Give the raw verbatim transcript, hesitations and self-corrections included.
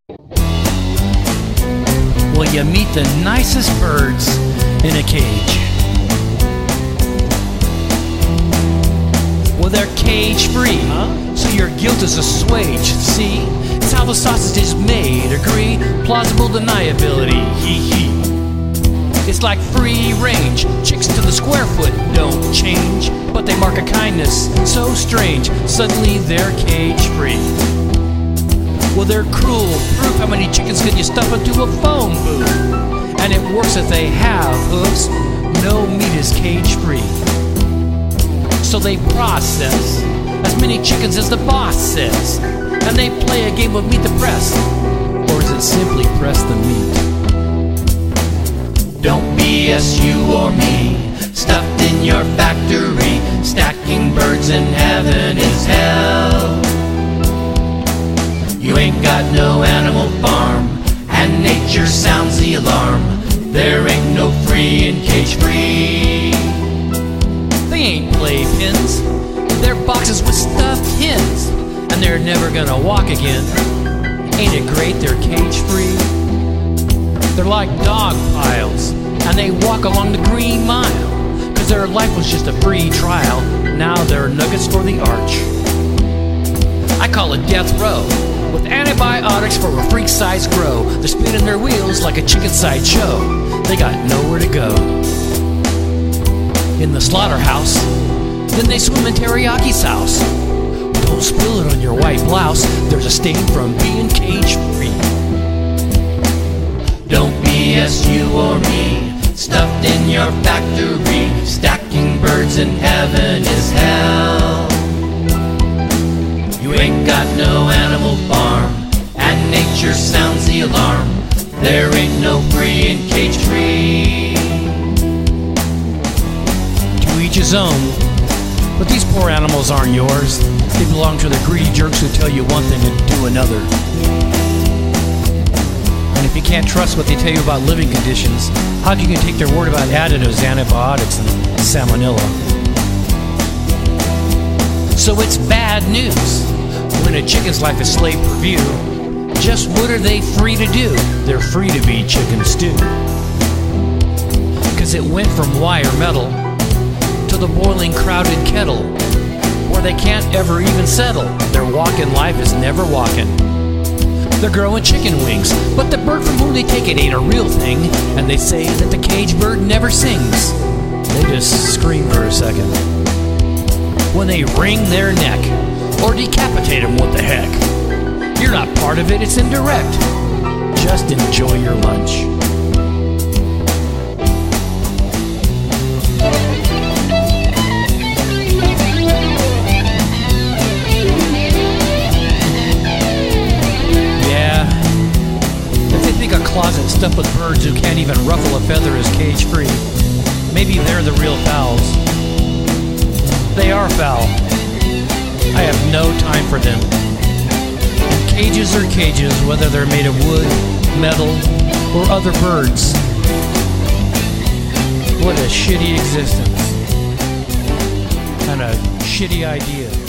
Well, you meet the nicest birds in a cage. Well, they're cage-free, huh? So your guilt is assuaged. See, it's how the sausage is made. Agree? Plausible deniability. Hee hee. It's like free range. Chicks to the square foot don't change, but they mark a kindness so strange. Suddenly they're cage-free. Well, they're cruel. Proof how many chickens can you stuff into a phone booth? And it works if they have hooves. No meat is cage-free. So they process as many chickens as the boss says, and they play a game of meet the press. Or is it simply press the meat? Don't B S you or me, stuffed in your factory. Stacking birds in heaven is hell. You ain't got no animal farm, and nature sounds the alarm. There ain't no free and cage-free. They ain't playpens, they're boxes with stuffed hens, and they're never gonna walk again. Ain't it great they're cage-free? They're like dog piles, and they walk along the green mile, cause their life was just a free trial. Now they're nuggets for the arch. I call it death row, with antibiotics for a freak-sized grow. They're spinning their wheels like a chicken-side show. They got nowhere to go. In the slaughterhouse, then they swim in teriyaki sauce. Don't spill it on your white blouse. There's a stain from being cage-free. Don't B S you or me, stuffed in your factory. Stacking birds in heaven is hell. You ain't got no animal farm, and nature sounds the alarm. There ain't no free and cage-free. To each his own, but these poor animals aren't yours. They belong to the greedy jerks who tell you one thing and do another. And if you can't trust what they tell you about living conditions, how can you take their word about additives, antibiotics, and salmonella? So it's bad news when a chicken's life is slave per view. Just what are they free to do? They're free to be chicken stew. Cause it went from wire metal to the boiling crowded kettle, where they can't ever even settle. Their walk in life is never walking. They're growing chicken wings, but the bird from whom they take it ain't a real thing. And they say that the cage bird never sings. They just scream for a second when they wring their neck or decapitate them. What the heck? You're not part of it, it's indirect. Just enjoy your lunch. Yeah, if they think a closet stuffed with birds who can't even ruffle a feather is cage-free, maybe they're the real fowls. They are foul. I have no time for them. Cages are cages, whether they're made of wood, metal, or other birds. What a shitty existence. And a shitty idea.